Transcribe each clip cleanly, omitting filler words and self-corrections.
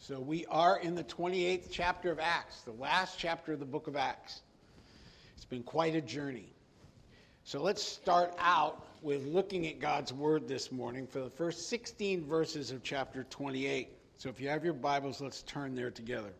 So we are in the 28th chapter of Acts, the last chapter of the book of Acts. It's been quite a journey. So let's start out with looking at God's word this morning for the first 16 verses of chapter 28. So if you have your Bibles, let's turn there together.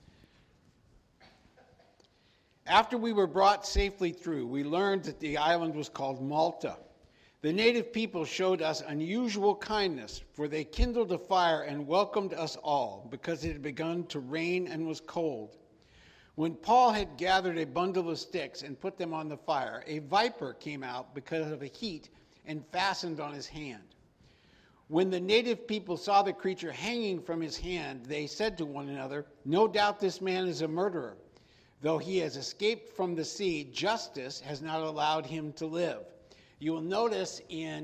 After we were brought safely through, we learned that the island was called Malta. The native people showed us unusual kindness, for they kindled a fire and welcomed us all, because it had begun to rain and was cold. When Paul had gathered a bundle of sticks and put them on the fire, a viper came out because of the heat and fastened on his hand. When the native people saw the creature hanging from his hand, they said to one another, "No doubt this man is a murderer. Though he has escaped from the sea, justice has not allowed him to live." You will notice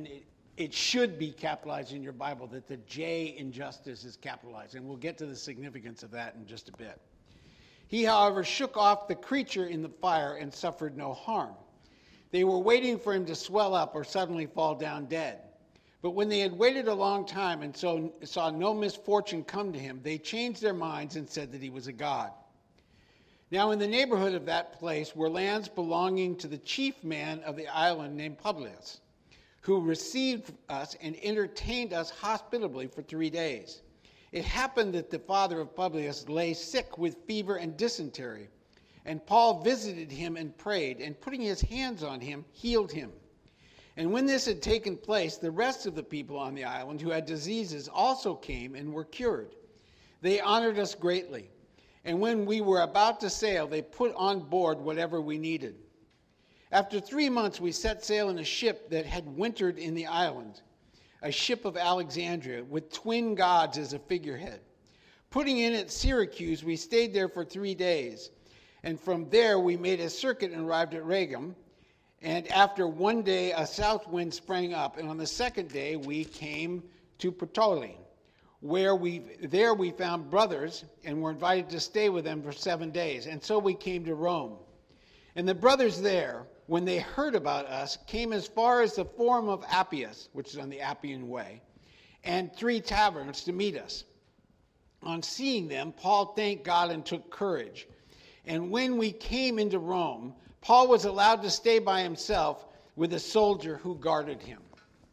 it should be capitalized in your Bible that the J in justice is capitalized, and we'll get to the significance of that in just a bit. He, however, shook off the creature in the fire and suffered no harm. They were waiting for him to swell up or suddenly fall down dead. But when they had waited a long time and so saw no misfortune come to him, they changed their minds and said that he was a god. Now in the neighborhood of that place were lands belonging to the chief man of the island named Publius, who received us and entertained us hospitably for 3 days. It happened that the father of Publius lay sick with fever and dysentery, and Paul visited him and prayed, and putting his hands on him, healed him. And when this had taken place, the rest of the people on the island who had diseases also came and were cured. They honored us greatly. And when we were about to sail, they put on board whatever we needed. After 3 months, we set sail in a ship that had wintered in the island, a ship of Alexandria, with twin gods as a figurehead. Putting in at Syracuse, we stayed there for 3 days. And from there, we made a circuit and arrived at Rhegium. And after 1 day, a south wind sprang up. And on the second day, we came to Puteoli, where we found brothers and were invited to stay with them for 7 days. And so we came to Rome. And the brothers there, when they heard about us, came as far as the Forum of Appius, which is on the Appian Way, and 3 taverns to meet us. On seeing them, Paul thanked God and took courage. And when we came into Rome, Paul was allowed to stay by himself with a soldier who guarded him.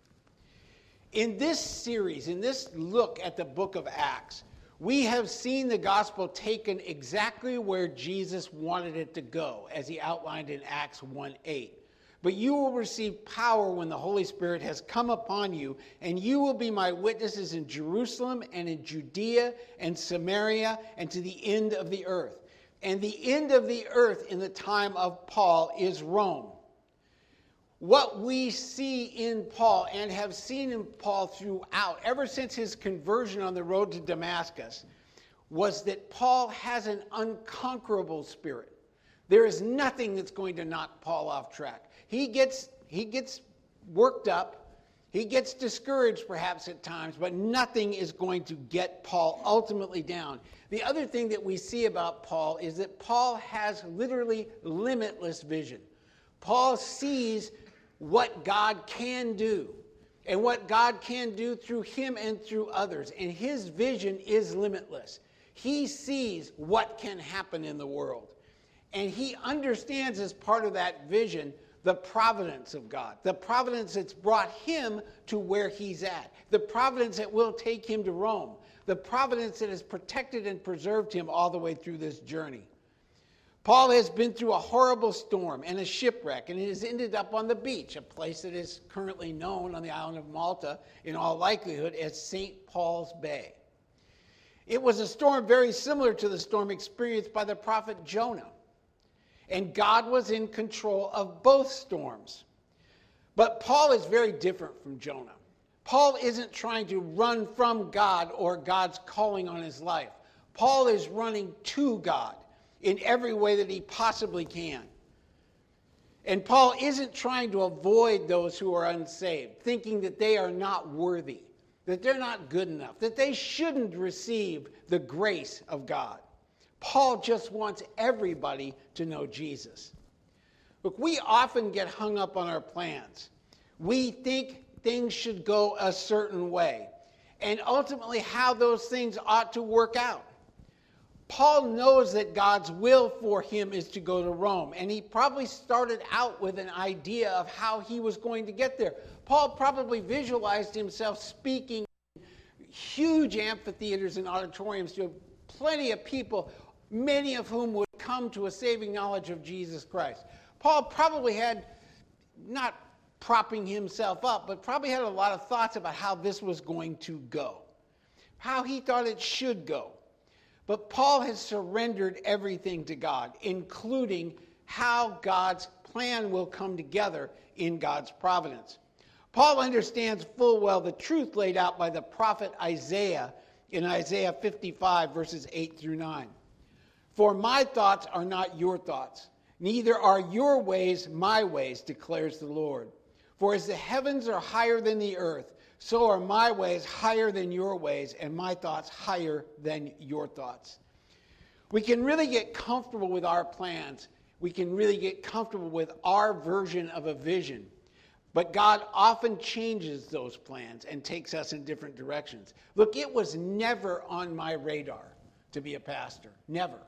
In this series, in this look at the book of Acts, we have seen the gospel taken exactly where Jesus wanted it to go, as he outlined in Acts 1:8. But you will receive power when the Holy Spirit has come upon you, and you will be my witnesses in Jerusalem and in Judea and Samaria and to the end of the earth. And the end of the earth in the time of Paul is Rome. What we see in Paul and have seen in Paul throughout, ever since his conversion on the road to Damascus, was that Paul has an unconquerable spirit. There is nothing that's going to knock Paul off track. He gets worked up. He gets discouraged perhaps at times, but nothing is going to get Paul ultimately down. The other thing that we see about Paul is that Paul has literally limitless vision. Paul sees what God can do and what God can do through him and through others. And his vision is limitless. He sees what can happen in the world. And he understands as part of that vision the providence of God, the providence that's brought him to where he's at, the providence that will take him to Rome, the providence that has protected and preserved him all the way through this journey. Paul has been through a horrible storm and a shipwreck, and he has ended up on the beach, a place that is currently known on the island of Malta, in all likelihood, as St. Paul's Bay. It was a storm very similar to the storm experienced by the prophet Jonah, and God was in control of both storms. But Paul is very different from Jonah. Paul isn't trying to run from God or God's calling on his life. Paul is running to God in every way that he possibly can. And Paul isn't trying to avoid those who are unsaved, thinking that they are not worthy, that they're not good enough, that they shouldn't receive the grace of God. Paul just wants everybody to know Jesus. Look, we often get hung up on our plans. We think things should go a certain way. and ultimately how those things ought to work out. Paul knows that God's will for him is to go to Rome, and he probably started out with an idea of how he was going to get there. Paul probably visualized himself speaking in huge amphitheaters and auditoriums to plenty of people, many of whom would come to a saving knowledge of Jesus Christ. Paul probably had, not propping himself up, but probably had a lot of thoughts about how this was going to go, how he thought it should go. But Paul has surrendered everything to God, including how God's plan will come together in God's providence. Paul understands full well the truth laid out by the prophet Isaiah in Isaiah 55, verses 8 through 9. For my thoughts are not your thoughts, neither are your ways my ways, declares the Lord. For as the heavens are higher than the earth, so are my ways higher than your ways, and my thoughts higher than your thoughts. We can really get comfortable with our plans. We can really get comfortable with our version of a vision. But God often changes those plans and takes us in different directions. Look, it was never on my radar to be a pastor. Never.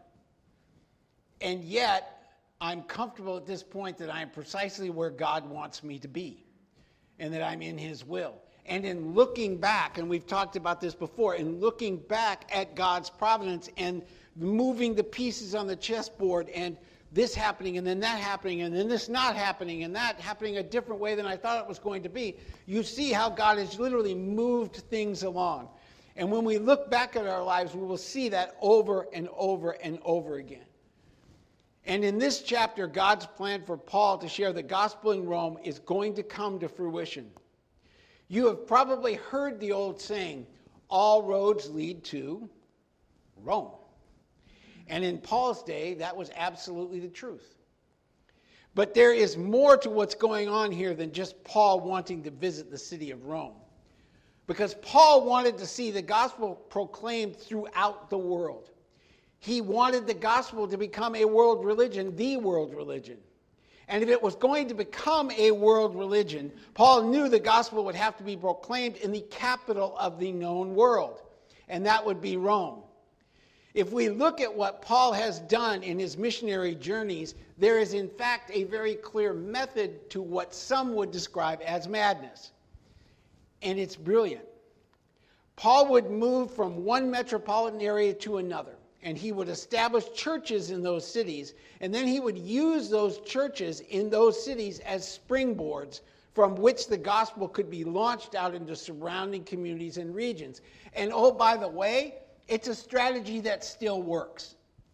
And yet, I'm comfortable at this point that I am precisely where God wants me to be, and that I'm in his will. And in looking back, and we've talked about this before, in looking back at God's providence and moving the pieces on the chessboard, and this happening, and then that happening, and then this not happening, and that happening a different way than I thought it was going to be, you see how God has literally moved things along. And when we look back at our lives, we will see that over and over and over again. And in this chapter, God's plan for Paul to share the gospel in Rome is going to come to fruition. You have probably heard the old saying, all roads lead to Rome. And in Paul's day, that was absolutely the truth. But there is more to what's going on here than just Paul wanting to visit the city of Rome. Because Paul wanted to see the gospel proclaimed throughout the world. He wanted the gospel to become a world religion, the world religion. And if it was going to become a world religion, Paul knew the gospel would have to be proclaimed in the capital of the known world, and that would be Rome. If we look at what Paul has done in his missionary journeys, there is in fact a very clear method to what some would describe as madness. And it's brilliant. Paul would move from one metropolitan area to another, and he would establish churches in those cities, and then he would use those churches in those cities as springboards from which the gospel could be launched out into surrounding communities and regions. And oh, by the way, it's a strategy that still works.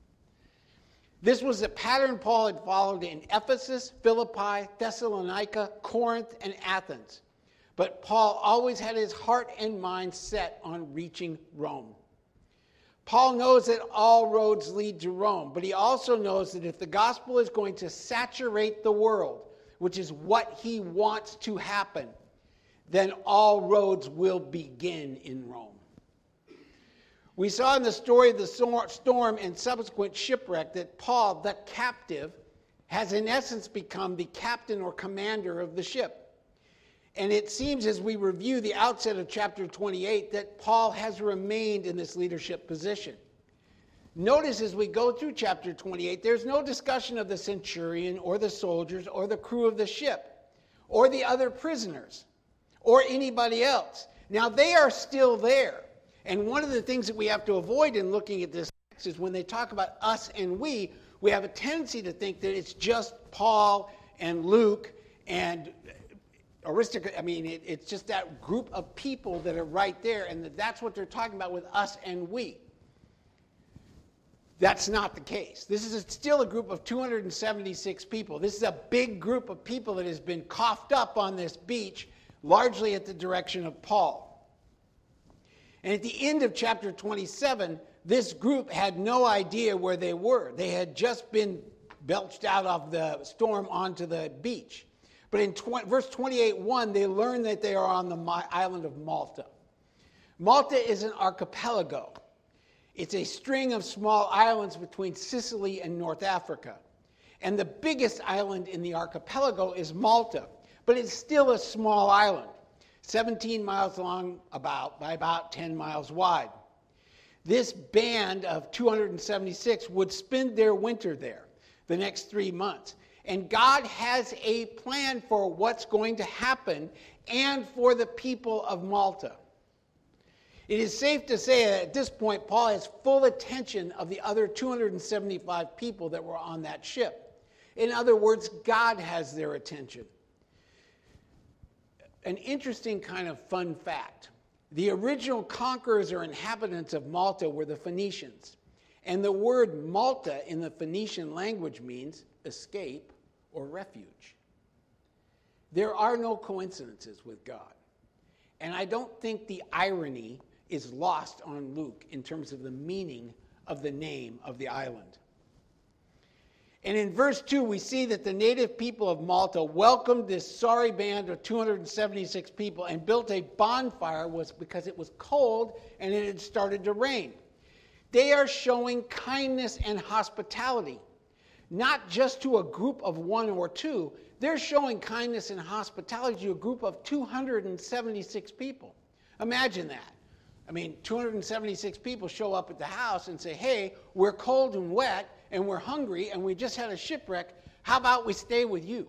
This was a pattern Paul had followed in Ephesus, Philippi, Thessalonica, Corinth, and Athens. But Paul always had his heart and mind set on reaching Rome. Paul knows that all roads lead to Rome, but he also knows that if the gospel is going to saturate the world, which is what he wants to happen, then all roads will begin in Rome. We saw in the story of the storm and subsequent shipwreck that Paul, the captive, has in essence become the captain or commander of the ship. And it seems as we review the outset of chapter 28 that Paul has remained in this leadership position. Notice as we go through chapter 28, there's no discussion of the centurion or the soldiers or the crew of the ship or the other prisoners or anybody else. Now, they are still there. And one of the things that we have to avoid in looking at this text is when they talk about us and we have a tendency to think that it's just Paul and Luke and it's just that group of people that are right there, and that's what they're talking about with us and we. That's not the case. This is still a group of 276 people. This is a big group of people that has been coughed up on this beach, largely at the direction of Paul. And at the end of chapter 27, this group had no idea where they were. They had just been belched out of the storm onto the beach. But in verse 28:1, they learn that they are on the island of Malta. Malta is an archipelago. It's a string of small islands between Sicily and North Africa. And the biggest island in the archipelago is Malta, but it's still a small island. 17 miles long by about 10 miles wide. This band of 276 would spend their winter there the next 3 months. And God has a plan for what's going to happen and for the people of Malta. It is safe to say that at this point, Paul has full attention of the other 275 people that were on that ship. In other words, God has their attention. An interesting kind of fun fact. The original conquerors or inhabitants of Malta were the Phoenicians. And the word Malta in the Phoenician language means escape or refuge. There are no coincidences with God. And I don't think the irony is lost on Luke in terms of the meaning of the name of the island. And in verse 2, we see that the native people of Malta welcomed this sorry band of 276 people and built a bonfire because it was cold and it had started to rain. They are showing kindness and hospitality, not just to a group of one or two. They're showing kindness and hospitality to a group of 276 people. Imagine that. 276 people show up at the house and say, hey, we're cold and wet and we're hungry and we just had a shipwreck. How about we stay with you?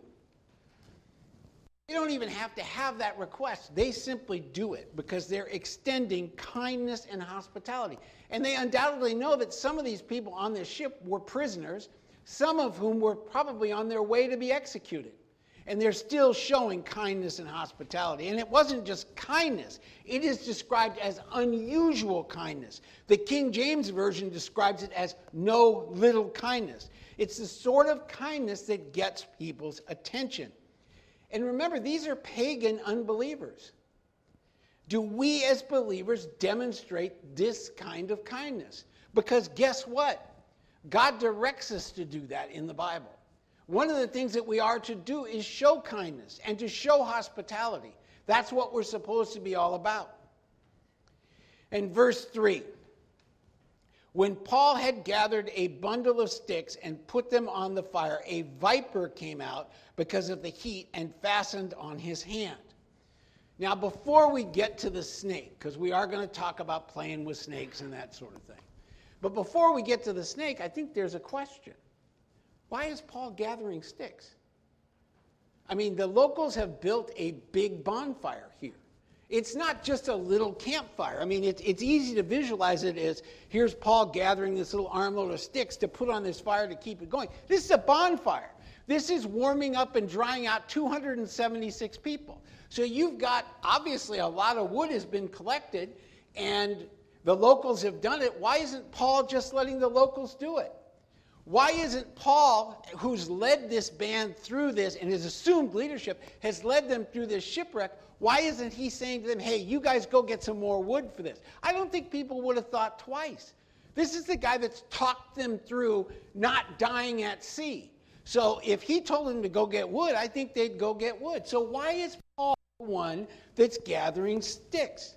They don't even have to have that request. They simply do it because they're extending kindness and hospitality. And they undoubtedly know that some of these people on this ship were prisoners, some of whom were probably on their way to be executed. And they're still showing kindness and hospitality. And it wasn't just kindness. It is described as unusual kindness. The King James Version describes it as no little kindness. It's the sort of kindness that gets people's attention. And remember, these are pagan unbelievers. Do we as believers demonstrate this kind of kindness? Because guess what? God directs us to do that in the Bible. One of the things that we are to do is show kindness and to show hospitality. That's what we're supposed to be all about. And verse 3, when Paul had gathered a bundle of sticks and put them on the fire, a viper came out because of the heat and fastened on his hand. Now, before we get to the snake, because we are going to talk about playing with snakes and that sort of thing, but before we get to the snake, I think there's a question. Why is Paul gathering sticks? The locals have built a big bonfire here. It's not just a little campfire. It's easy to visualize it as, here's Paul gathering this little armload of sticks to put on this fire to keep it going. This is a bonfire. This is warming up and drying out 276 people. So you've got, obviously, a lot of wood has been collected, and the locals have done it. Why isn't Paul just letting the locals do it? Why isn't Paul, who's led this band through this and his assumed leadership, has led them through this shipwreck, why isn't he saying to them, hey, you guys go get some more wood for this? I don't think people would have thought twice. This is the guy that's talked them through not dying at sea. So if he told them to go get wood, I think they'd go get wood. So why is Paul the one that's gathering sticks?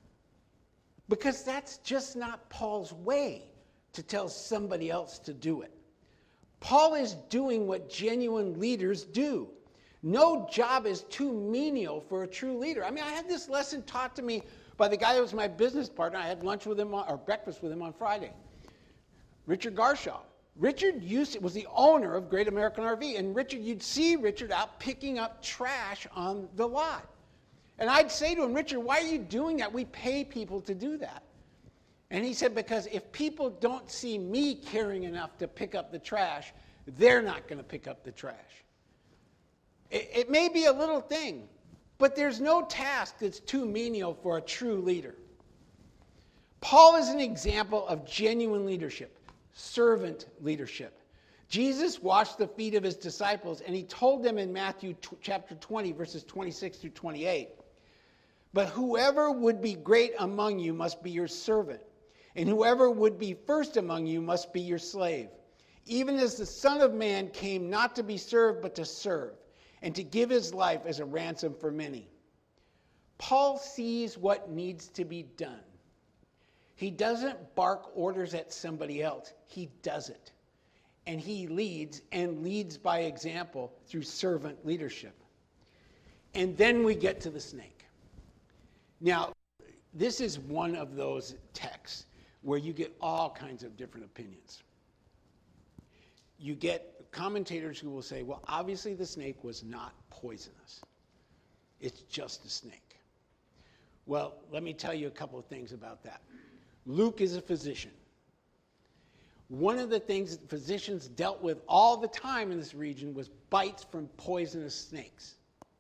Because that's just not Paul's way to tell somebody else to do it. Paul is doing what genuine leaders do. No job is too menial for a true leader. I had this lesson taught to me by the guy that was my business partner. I had lunch with him or breakfast with him on Friday. Richard Garshaw. Richard was the owner of Great American RV, and you'd see Richard out picking up trash on the lot. And I'd say to him, Richard, why are you doing that? We pay people to do that. And he said, because if people don't see me caring enough to pick up the trash, they're not going to pick up the trash. It may be a little thing, but there's no task that's too menial for a true leader. Paul is an example of genuine leadership, servant leadership. Jesus washed the feet of his disciples, and he told them in Matthew chapter 20, verses 26 through 28, but whoever would be great among you must be your servant. And whoever would be first among you must be your slave, even as the Son of Man came not to be served, but to serve, and to give his life as a ransom for many. Paul sees what needs to be done. He doesn't bark orders at somebody else. He does it. And he leads, and leads by example through servant leadership. And then we get to the snake. Now, this is one of those texts where you get all kinds of different opinions. You get commentators who will say, well, obviously the snake was not poisonous. It's just a snake. Well, let me tell you a couple of things about that. Luke is a physician. One of the things that physicians dealt with all the time in this region was bites from poisonous snakes.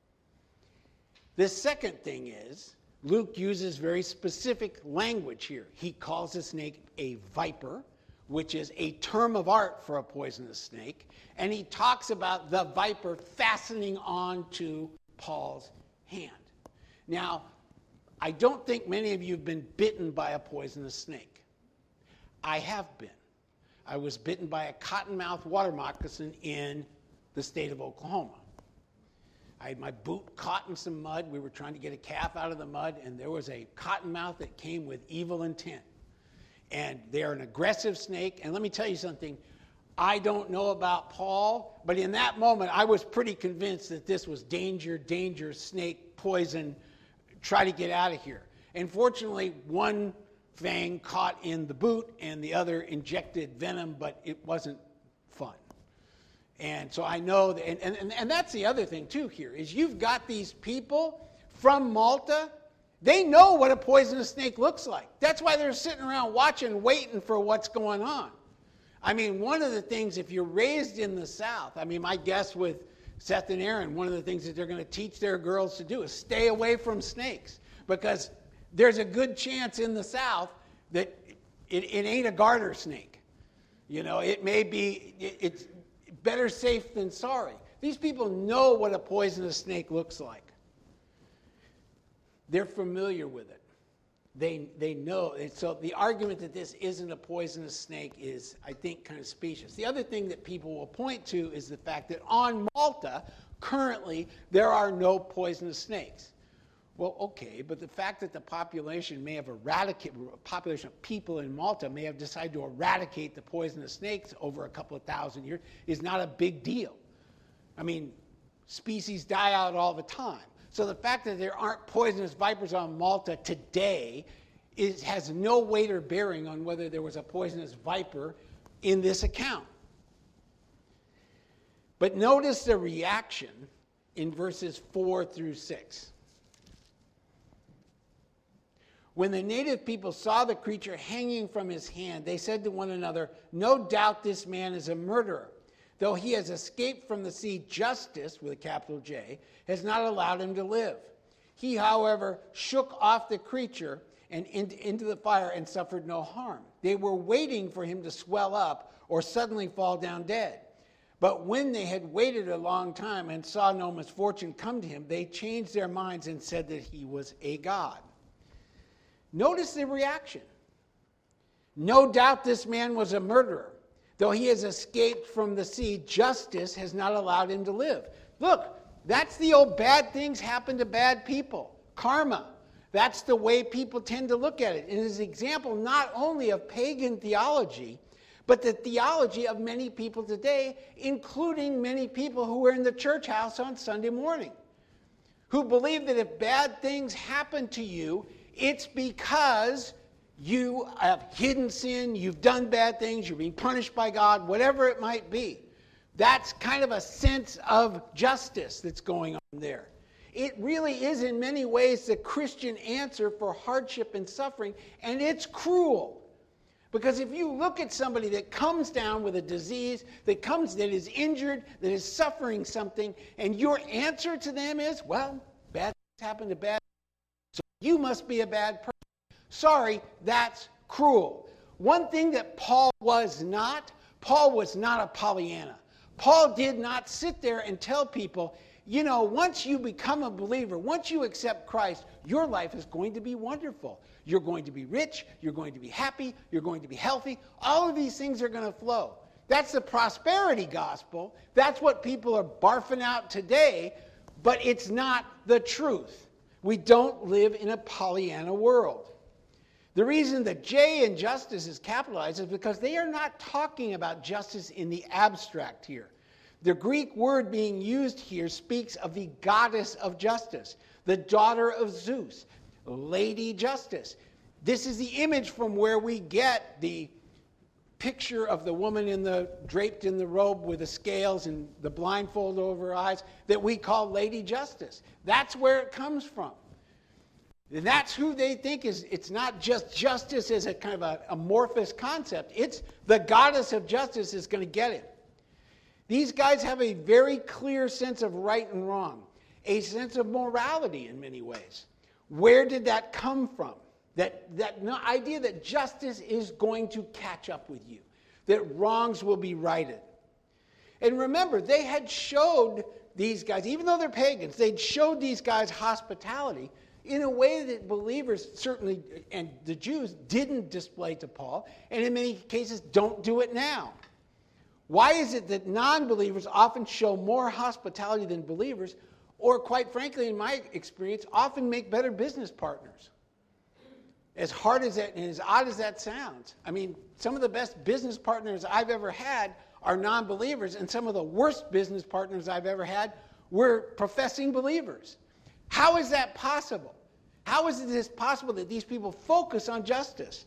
The second thing is, Luke uses very specific language here. He calls the snake a viper, which is a term of art for a poisonous snake, and he talks about the viper fastening onto Paul's hand. Now, I don't think many of you have been bitten by a poisonous snake. I have been. I was bitten by a cottonmouth water moccasin in the state of Oklahoma. I had my boot caught in some mud. We were trying to get a calf out of the mud, and there was a cottonmouth that came with evil intent. And they're an aggressive snake. And let me tell you something. I don't know about Paul, but in that moment, I was pretty convinced that this was danger, snake, poison. Try to get out of here. And fortunately, one fang caught in the boot, and the other injected venom, but it wasn't fun. And so I know, that, and that's the other thing too here, is you've got these people from Malta, they know what a poisonous snake looks like. That's why they're sitting around watching, waiting for what's going on. I mean, one of the things, if you're raised in the South, I mean, my guess with Seth and Aaron, one of the things that they're going to teach their girls to do is stay away from snakes, because there's a good chance in the South that it ain't a garter snake. You know, it may be, it's better safe than sorry. These people know what a poisonous snake looks like. They're familiar with it. They know. And so the argument that this isn't a poisonous snake is, I think, kind of specious. The other thing that people will point to is the fact that on Malta, currently, there are no poisonous snakes. Well, okay, but the fact that the population may have population of people in Malta may have decided to eradicate the poisonous snakes over a couple of thousand years is not a big deal. I mean, species die out all the time. So the fact that there aren't poisonous vipers on Malta today has no weight or bearing on whether there was a poisonous viper in this account. But notice the reaction in verses 4 through 6. When the native people saw the creature hanging from his hand, they said to one another, "No doubt this man is a murderer. Though he has escaped from the sea, justice, with a capital J, has not allowed him to live. He, however, shook off the creature and into the fire and suffered no harm. They were waiting for him to swell up or suddenly fall down dead. But when they had waited a long time and saw no misfortune come to him, they changed their minds and said that he was a god." Notice the reaction. No doubt this man was a murderer. Though he has escaped from the sea, justice has not allowed him to live. Look, that's the old bad things happen to bad people. Karma. That's the way people tend to look at it. It is an example not only of pagan theology, but the theology of many people today, including many people who are in the church house on Sunday morning, who believe that if bad things happen to you, it's because you have hidden sin, you've done bad things, you're being punished by God, whatever it might be. That's kind of a sense of justice that's going on there. It really is in many ways the Christian answer for hardship and suffering, and it's cruel. Because if you look at somebody that comes down with a disease, that is injured, that is suffering something, and your answer to them is, well, bad things happen to bad people, so you must be a bad person. Sorry, that's cruel. One thing that Paul was not a Pollyanna. Paul did not sit there and tell people, you know, once you become a believer, once you accept Christ, your life is going to be wonderful. You're going to be rich, you're going to be happy, you're going to be healthy. All of these things are going to flow. That's the prosperity gospel. That's what people are barfing out today, but it's not the truth. We don't live in a Pollyanna world. The reason that J in justice is capitalized is because they are not talking about justice in the abstract here. The Greek word being used here speaks of the goddess of justice, the daughter of Zeus. Lady Justice. This is the image from where we get the picture of the woman draped in the robe with the scales and the blindfold over her eyes that we call Lady Justice. That's where it comes from. And that's who they think is. It's not just justice as a kind of an amorphous concept. It's the goddess of justice is going to get it. These guys have a very clear sense of right and wrong, a sense of morality in many ways. Where did that come from? That idea that justice is going to catch up with you, that wrongs will be righted. And remember, they had showed these guys, even though they're pagans, they'd showed these guys hospitality in a way that believers certainly, and the Jews, didn't display to Paul, and in many cases don't do it now. Why is it that non-believers often show more hospitality than believers, or quite frankly, in my experience, often make better business partners? As hard as that and as odd as that sounds. I mean, some of the best business partners I've ever had are non-believers, and some of the worst business partners I've ever had were professing believers. How is that possible? How is it possible that these people focus on justice?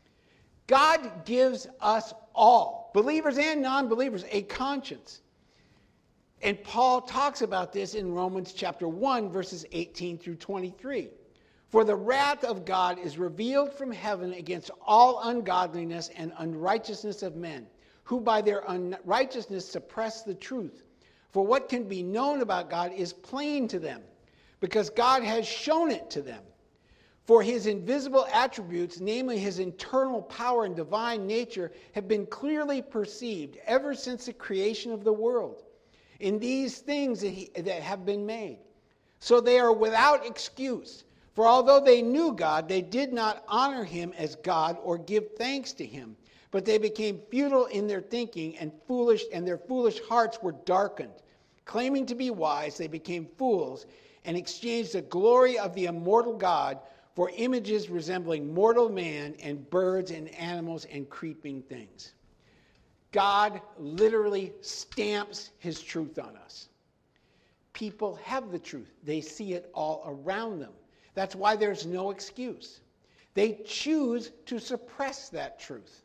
God gives us all, believers and non-believers, a conscience. And Paul talks about this in Romans chapter 1, verses 18 through 23. For the wrath of God is revealed from heaven against all ungodliness and unrighteousness of men, who by their unrighteousness suppress the truth. For what can be known about God is plain to them, because God has shown it to them. For his invisible attributes, namely his internal power and divine nature, have been clearly perceived ever since the creation of the world, in these things that have been made. So they are without excuse. For although they knew God, they did not honor him as God or give thanks to him. But they became futile in their thinking and their foolish hearts were darkened. Claiming to be wise, they became fools and exchanged the glory of the immortal God for images resembling mortal man and birds and animals and creeping things. God literally stamps his truth on us. People have the truth. They see it all around them. That's why there's no excuse. They choose to suppress that truth.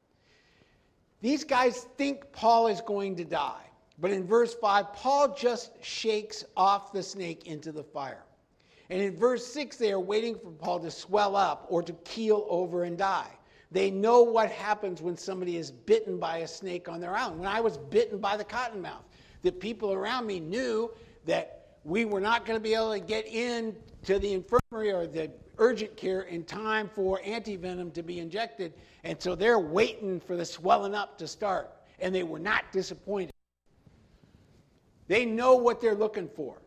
These guys think Paul is going to die. But in verse 5, Paul just shakes off the snake into the fire. And in verse 6, they are waiting for Paul to swell up or to keel over and die. They know what happens when somebody is bitten by a snake on their island. When I was bitten by the cottonmouth, the people around me knew that we were not going to be able to get in to the infirmary or the urgent care in time for antivenom to be injected. And so they're waiting for the swelling up to start. And they were not disappointed. They know what they're looking for.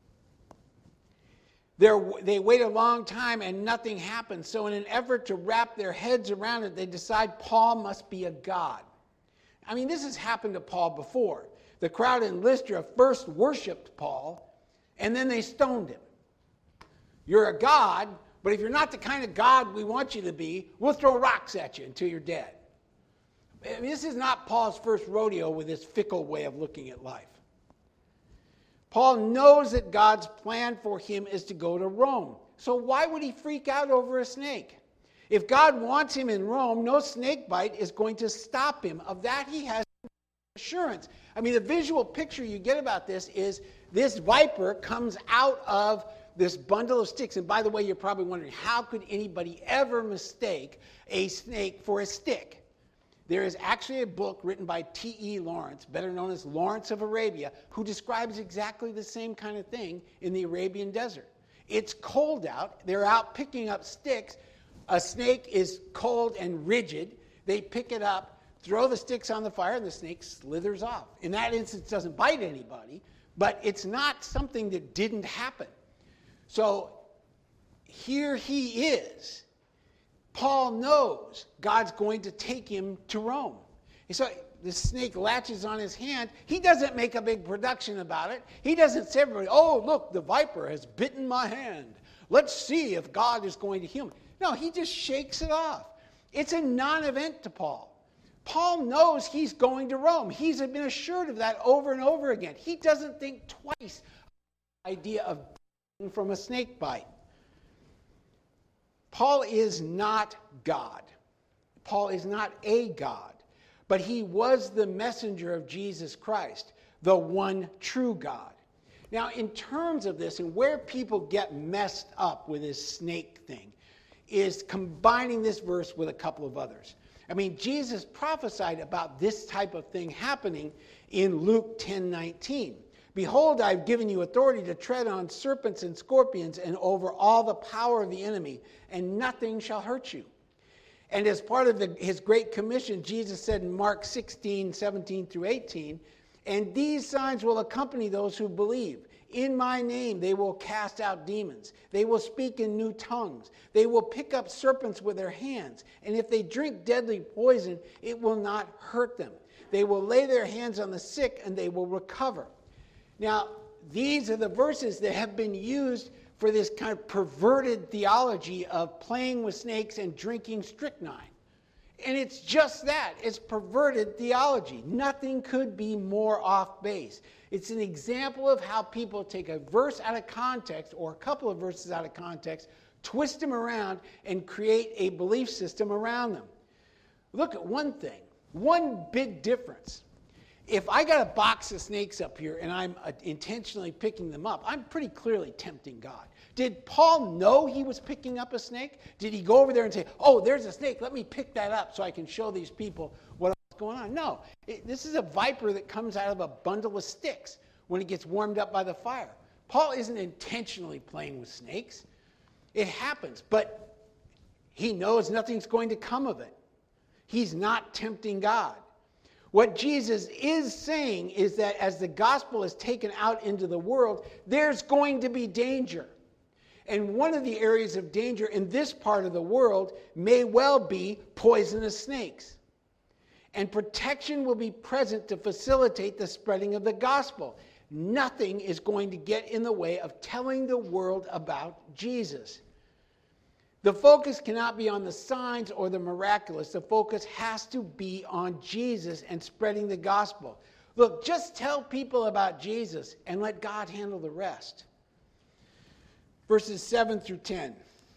They wait a long time and nothing happens. So in an effort to wrap their heads around it, they decide Paul must be a god. I mean, this has happened to Paul before. The crowd in Lystra first worshipped Paul, and then they stoned him. You're a god, but if you're not the kind of god we want you to be, we'll throw rocks at you until you're dead. I mean, this is not Paul's first rodeo with this fickle way of looking at life. Paul knows that God's plan for him is to go to Rome. So why would he freak out over a snake? If God wants him in Rome, no snake bite is going to stop him. Of that he has assurance. I mean, the visual picture you get about this is this viper comes out of this bundle of sticks. And by the way, you're probably wondering, how could anybody ever mistake a snake for a stick? There is actually a book written by T.E. Lawrence, better known as Lawrence of Arabia, who describes exactly the same kind of thing in the Arabian desert. It's cold out. They're out picking up sticks. A snake is cold and rigid. They pick it up, throw the sticks on the fire, and the snake slithers off. In that instance, it doesn't bite anybody, but it's not something that didn't happen. So here he is. Paul knows God's going to take him to Rome. And so the snake latches on his hand. He doesn't make a big production about it. He doesn't say, everybody, oh, look, the viper has bitten my hand. Let's see if God is going to heal me. No, he just shakes it off. It's a non-event to Paul. Paul knows he's going to Rome. He's been assured of that over and over again. He doesn't think twice on the idea of dying from a snake bite. Paul is not God. Paul is not a God, but he was the messenger of Jesus Christ, the one true God. Now, in terms of this, and where people get messed up with this snake thing, is combining this verse with a couple of others. I mean, Jesus prophesied about this type of thing happening in Luke 10:19. Behold, I've given you authority to tread on serpents and scorpions and over all the power of the enemy, and nothing shall hurt you. And as part of his great commission, Jesus said in Mark 16:17 through 18, and these signs will accompany those who believe. In my name they will cast out demons. They will speak in new tongues. They will pick up serpents with their hands. And if they drink deadly poison, it will not hurt them. They will lay their hands on the sick and they will recover. Now, these are the verses that have been used for this kind of perverted theology of playing with snakes and drinking strychnine. And it's just that. It's perverted theology. Nothing could be more off base. It's an example of how people take a verse out of context or a couple of verses out of context, twist them around, and create a belief system around them. Look at one thing. One big difference. If I got a box of snakes up here and I'm intentionally picking them up, I'm pretty clearly tempting God. Did Paul know he was picking up a snake? Did he go over there and say, oh, there's a snake, let me pick that up so I can show these people what's going on? No, this is a viper that comes out of a bundle of sticks when it gets warmed up by the fire. Paul isn't intentionally playing with snakes. It happens, but he knows nothing's going to come of it. He's not tempting God. What Jesus is saying is that as the gospel is taken out into the world, there's going to be danger. And one of the areas of danger in this part of the world may well be poisonous snakes. And protection will be present to facilitate the spreading of the gospel. Nothing is going to get in the way of telling the world about Jesus. The focus cannot be on the signs or the miraculous. The focus has to be on Jesus and spreading the gospel. Look, just tell people about Jesus and let God handle the rest. Verses 7 through 10.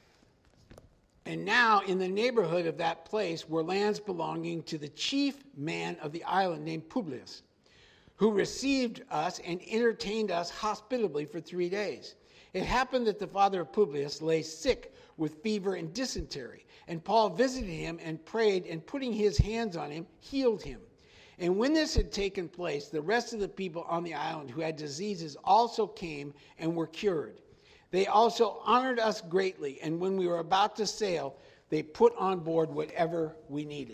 And now in the neighborhood of that place were lands belonging to the chief man of the island named Publius, who received us and entertained us hospitably for 3 days. It happened that the father of Publius lay sick with fever and dysentery. And Paul visited him and prayed, and putting his hands on him, healed him. And when this had taken place, the rest of the people on the island who had diseases also came and were cured. They also honored us greatly, and when we were about to sail, they put on board whatever we needed.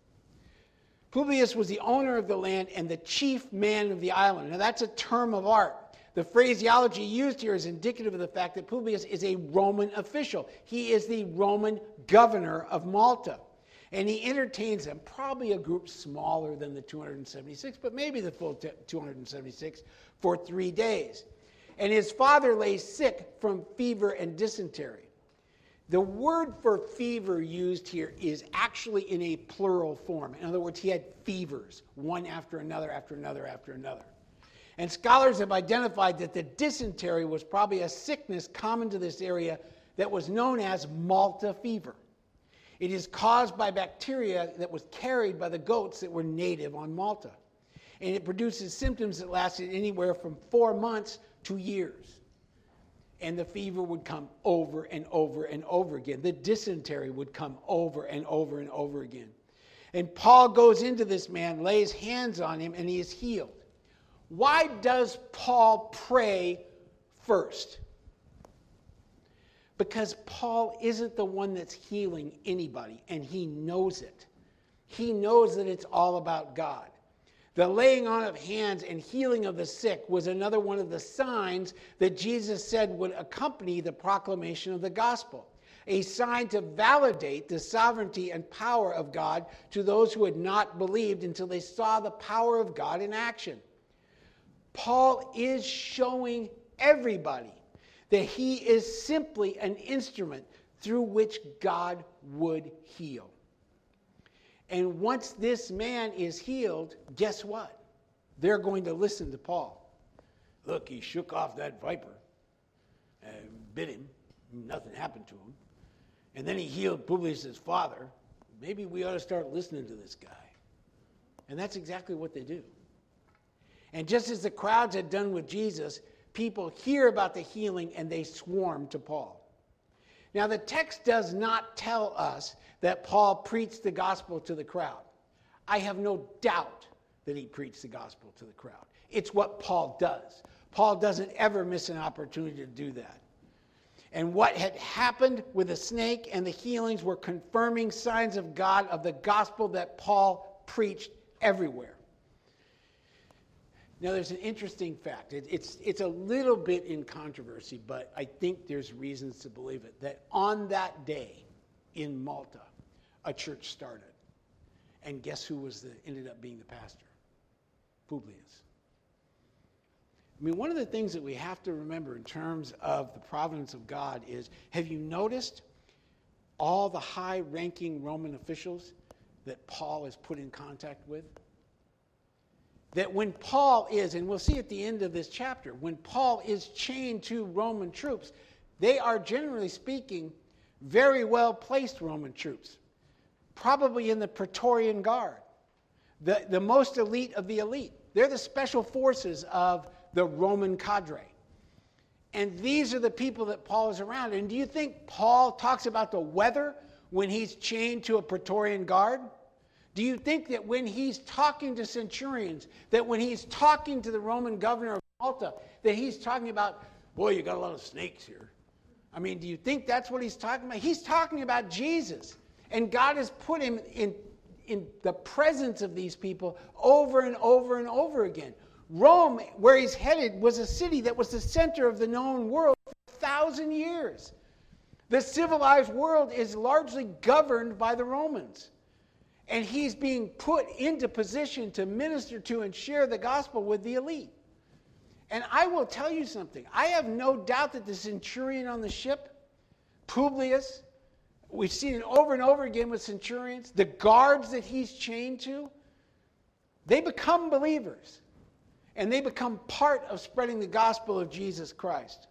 Publius was the owner of the land and the chief man of the island. Now that's a term of art. The phraseology used here is indicative of the fact that Publius is a Roman official. He is the Roman governor of Malta. And he entertains them, probably a group smaller than the 276, but maybe the full 276, for 3 days. And his father lay sick from fever and dysentery. The word for fever used here is actually in a plural form. In other words, he had fevers, one after another, after another, after another. And scholars have identified that the dysentery was probably a sickness common to this area that was known as Malta fever. It is caused by bacteria that was carried by the goats that were native on Malta. And it produces symptoms that lasted anywhere from 4 months to years. And the fever would come over and over and over again. The dysentery would come over and over and over again. And Paul goes into this man, lays hands on him, and he is healed. Why does Paul pray first? Because Paul isn't the one that's healing anybody, and he knows it. He knows that it's all about God. The laying on of hands and healing of the sick was another one of the signs that Jesus said would accompany the proclamation of the gospel. A sign to validate the sovereignty and power of God to those who had not believed until they saw the power of God in action. Paul is showing everybody that he is simply an instrument through which God would heal. And once this man is healed, guess what? They're going to listen to Paul. Look, he shook off that viper and bit him. Nothing happened to him. and then he healed Publius' father. Maybe we ought to start listening to this guy. And that's exactly what they do. And just as the crowds had done with Jesus, people hear about the healing and they swarm to Paul. Now, the text does not tell us that Paul preached the gospel to the crowd. I have no doubt that he preached the gospel to the crowd. It's what Paul does. Paul doesn't ever miss an opportunity to do that. And what had happened with the snake and the healings were confirming signs of God, of the gospel that Paul preached everywhere. Now, there's an interesting fact. It's a little bit in controversy, but I think there's reasons to believe it, that on that day in Malta, a church started. And guess who ended up being the pastor? Publius. I mean, one of the things that we have to remember in terms of the providence of God is, have you noticed all the high-ranking Roman officials that Paul is put in contact with? That when Paul is, and we'll see at the end of this chapter, when Paul is chained to Roman troops, they are, generally speaking, very well-placed Roman troops, probably in the Praetorian Guard, the most elite of the elite. They're the special forces of the Roman cadre. And these are the people that Paul is around. And do you think Paul talks about the weather when he's chained to a Praetorian Guard? Do you think that when he's talking to centurions, that when he's talking to the Roman governor of Malta, that he's talking about, boy, you got a lot of snakes here? I mean, do you think that's what he's talking about? He's talking about Jesus. And God has put him in the presence of these people over and over and over again. Rome, where he's headed, was a city that was the center of the known world for 1,000 years. The civilized world is largely governed by the Romans. And he's being put into position to minister to and share the gospel with the elite. And I will tell you something. I have no doubt that the centurion on the ship, Publius, we've seen it over and over again with centurions, the guards that he's chained to, they become believers. And they become part of spreading the gospel of Jesus Christ.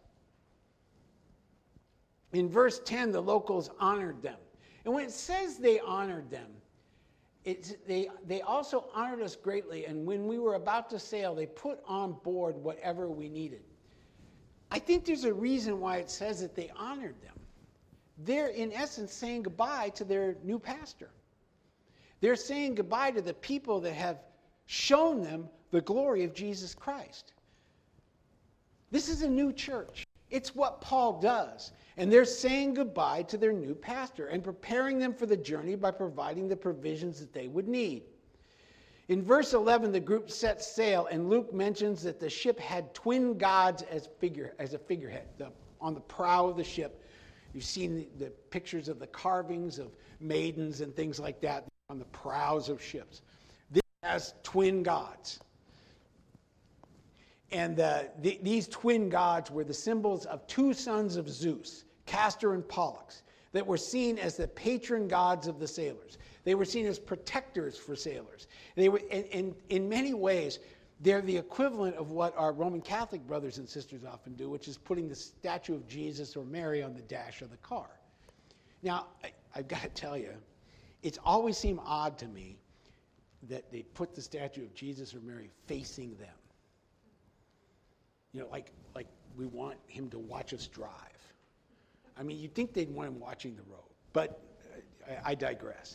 In verse 10, the locals honored them. And when it says they honored them, they also honored us greatly, and when we were about to sail, they put on board whatever we needed. I think there's a reason why it says that they honored them. They're, in essence, saying goodbye to their new pastor. They're saying goodbye to the people that have shown them the glory of Jesus Christ. This is a new church. It's what Paul does. And they're saying goodbye to their new pastor and preparing them for the journey by providing the provisions that they would need. In verse 11, the group sets sail, and Luke mentions that the ship had twin gods as a figurehead. On the prow of the ship, you've seen the pictures of the carvings of maidens and things like that on the prows of ships. This has twin gods. And these twin gods were the symbols of two sons of Zeus, Castor and Pollux, that were seen as the patron gods of the sailors. They were seen as protectors for sailors. They were, in many ways, they're the equivalent of what our Roman Catholic brothers and sisters often do, which is putting the statue of Jesus or Mary on the dash of the car. Now, I've got to tell you, it's always seemed odd to me that they put the statue of Jesus or Mary facing them. You know, like we want him to watch us drive. I mean, you'd think they'd want him watching the road, but I digress.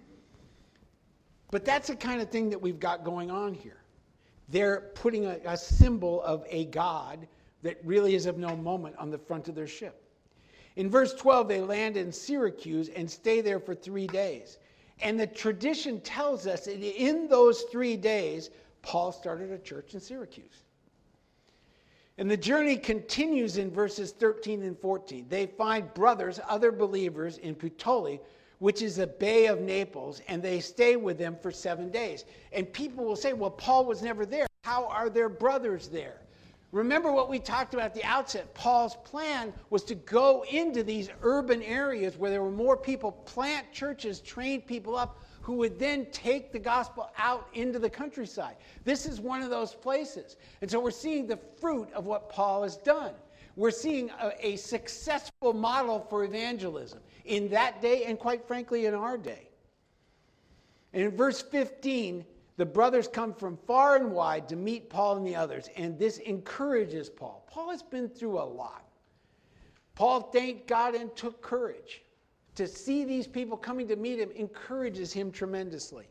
But that's the kind of thing that we've got going on here. They're putting a symbol of a god that really is of no moment on the front of their ship. In verse 12, they land in Syracuse and stay there for 3 days. And the tradition tells us that in those 3 days, Paul started a church in Syracuse. And the journey continues in verses 13 and 14. They find brothers, other believers in Puteoli, which is a bay of Naples, and they stay with them for 7 days. And people will say, well, Paul was never there. How are their brothers there? Remember what we talked about at the outset. Paul's plan was to go into these urban areas where there were more people, plant churches, train people up, who would then take the gospel out into the countryside. This is one of those places. And so we're seeing the fruit of what Paul has done. We're seeing a successful model for evangelism. in that day and quite frankly in our day. And in verse 15, the brothers come from far and wide to meet Paul and the others, and this encourages Paul. Paul has been through a lot. Paul thanked God and took courage. To see these people coming to meet him encourages him tremendously.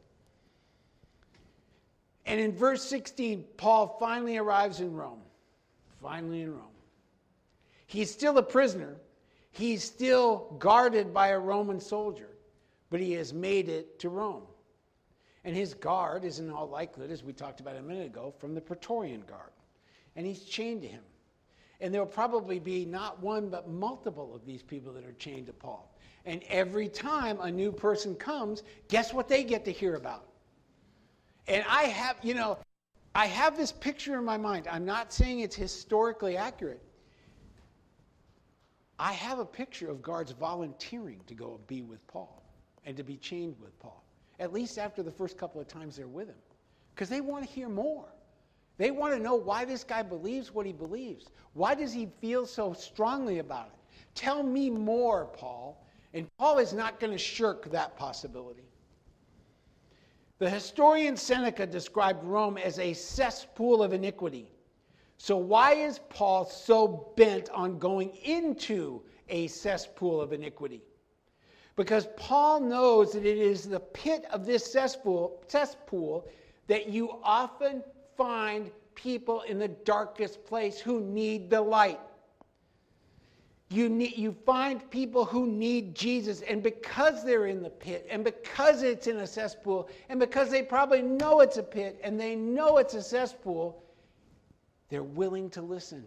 And in verse 16, Paul finally arrives in Rome. Finally in Rome. He's still a prisoner. He's still guarded by a Roman soldier, but he has made it to Rome. And his guard is in all likelihood, as we talked about a minute ago, from the Praetorian Guard. And he's chained to him. And there will probably be not one but multiple of these people that are chained to Paul. And every time a new person comes, guess what they get to hear about? And I have this picture in my mind. I'm not saying it's historically accurate. I have a picture of guards volunteering to go be with Paul and to be chained with Paul, at least after the first couple of times they're with him, because they want to hear more. They want to know why this guy believes what he believes. Why does he feel so strongly about it? Tell me more, Paul. And Paul is not going to shirk that possibility. The historian Seneca described Rome as a cesspool of iniquity. So why is Paul so bent on going into a cesspool of iniquity? Because Paul knows that it is the pit of this cesspool that you often find people in the darkest place who need the light. You find people who need Jesus, and because they're in the pit, and because it's in a cesspool, and because they probably know it's a pit, and they know it's a cesspool, they're willing to listen.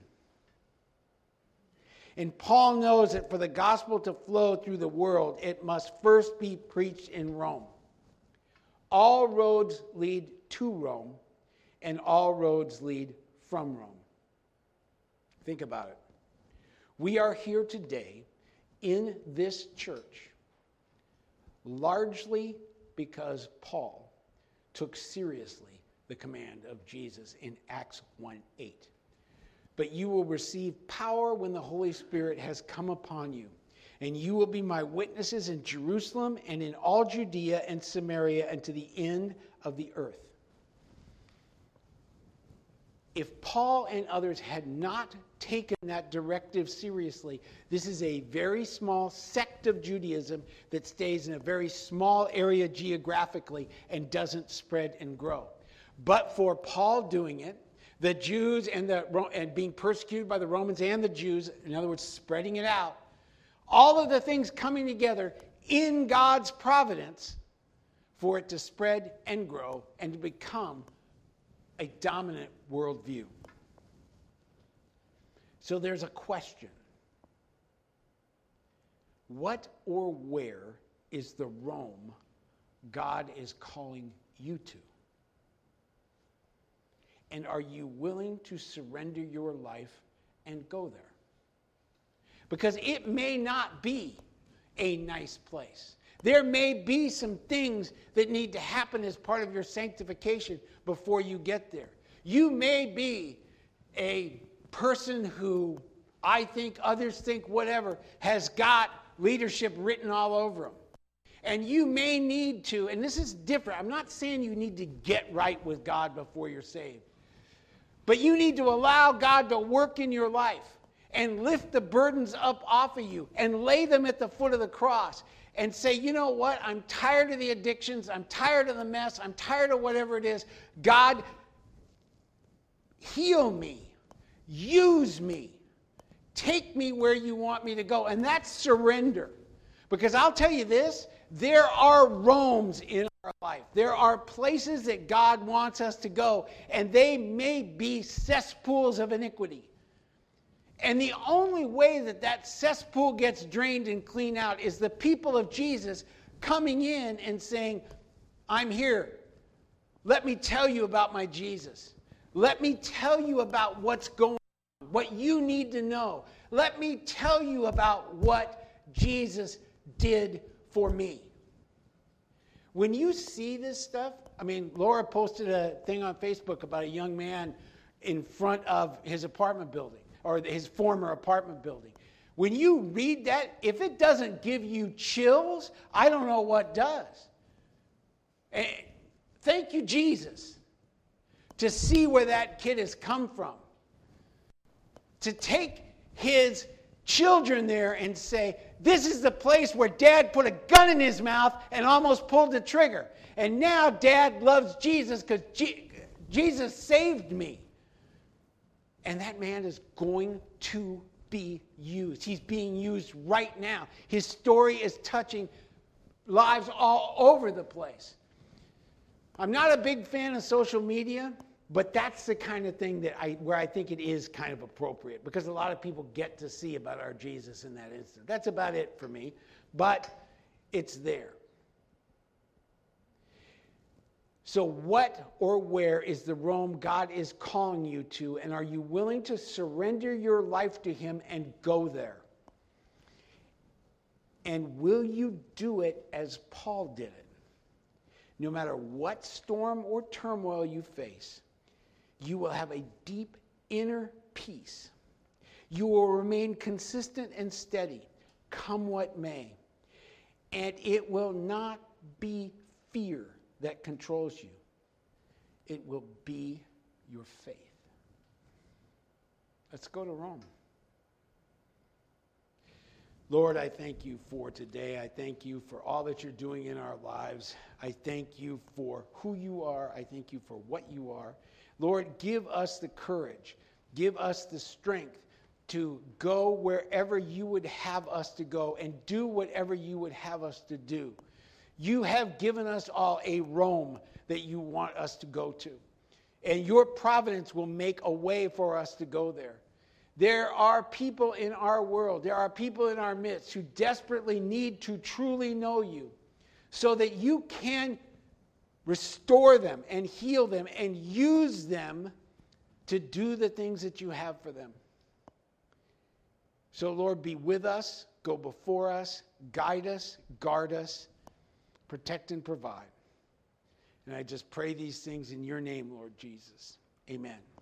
And Paul knows that for the gospel to flow through the world, it must first be preached in Rome. All roads lead to Rome, and all roads lead from Rome. Think about it. We are here today in this church largely because Paul took seriously the command of Jesus in Acts 1:8. But you will receive power when the Holy Spirit has come upon you, and you will be my witnesses in Jerusalem and in all Judea and Samaria and to the end of the earth. If Paul and others had not taken that directive seriously, this is a very small sect of Judaism that stays in a very small area geographically and doesn't spread and grow. But for Paul doing it, the Jews and being persecuted by the Romans and the Jews, in other words, spreading it out, all of the things coming together in God's providence for it to spread and grow and to become a dominant worldview. So there's a question. What or where is the Rome God is calling you to? And are you willing to surrender your life and go there? Because it may not be a nice place. There may be some things that need to happen as part of your sanctification before you get there. You may be a person who I think, others think, whatever, has got leadership written all over them. And you may need to, and this is different. I'm not saying you need to get right with God before you're saved. But you need to allow God to work in your life and lift the burdens up off of you and lay them at the foot of the cross and say, you know what? I'm tired of the addictions. I'm tired of the mess. I'm tired of whatever it is. God, heal me. Use me. Take me where you want me to go. And that's surrender. Because I'll tell you this, there are Romes in our life. There are places that God wants us to go, and they may be cesspools of iniquity. And the only way that that cesspool gets drained and cleaned out is the people of Jesus coming in and saying, I'm here. Let me tell you about my Jesus. Let me tell you about what's going on, what you need to know. Let me tell you about what Jesus did for me. When you see this stuff, I mean, Laura posted a thing on Facebook about a young man in front of his apartment building, or his former apartment building, When you read that, if it doesn't give you chills, I don't know what does. And thank you, Jesus, to see where that kid has come from. To take his children there and say, this is the place where Dad put a gun in his mouth and almost pulled the trigger. And now Dad loves Jesus because Jesus saved me. And that man is going to be used. He's being used right now. His story is touching lives all over the place. I'm not a big fan of social media, but that's the kind of thing that where I think it is kind of appropriate, because a lot of people get to see about our Jesus in that instant. That's about it for me, but it's there. So what or where is the Rome God is calling you to, and are you willing to surrender your life to him and go there? And will you do it as Paul did it? No matter what storm or turmoil you face, you will have a deep inner peace. You will remain consistent and steady, come what may. And it will not be fear that controls you. It will be your faith. Let's go to Rome. Lord, I thank you for today. I thank you for all that you're doing in our lives. I thank you for who you are. I thank you for what you are. Lord, give us the courage. Give us the strength to go wherever you would have us to go and do whatever you would have us to do. You have given us all a Rome that you want us to go to. And your providence will make a way for us to go there. There are people in our world, there are people in our midst who desperately need to truly know you so that you can restore them and heal them and use them to do the things that you have for them. So, Lord, be with us, go before us, guide us, guard us, protect and provide. And I just pray these things in your name, Lord Jesus. Amen.